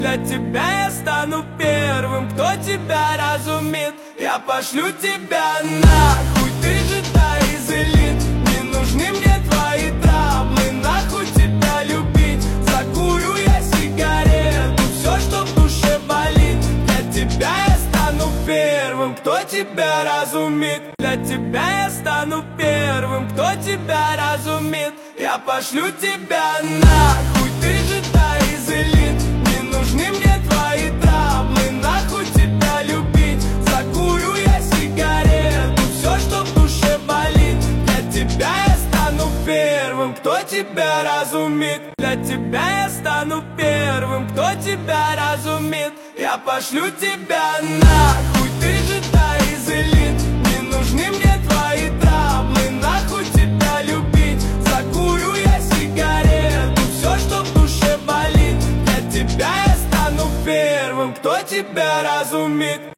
Для тебя я стану первым, кто тебя разумеет. Я пошлю тебя нахуй, ты же та из элит. Не нужны мне твои травмы, нахуй тебя любить. Закурю я сигарету, все, что в душе болит. Для тебя я стану первым, кто тебя разумеет. Для тебя я стану первым, кто тебя разумеет. Я пошлю тебя нахуй, ты же та из элит. Не нужны мне твои травмы, нахуй тебя любить. Закурю я сигарету, все, что в душе болит. Для тебя я стану первым, кто тебя разумеет. Для тебя я стану первым, кто тебя разумеет. Я пошлю тебя нахуй, ты же та из элит. Не нужны мне твои травмы, нахуй тебя любить. Закурю я сигарету, все, что в душе болит. Для тебя я стану первым, кто тебя разумеет.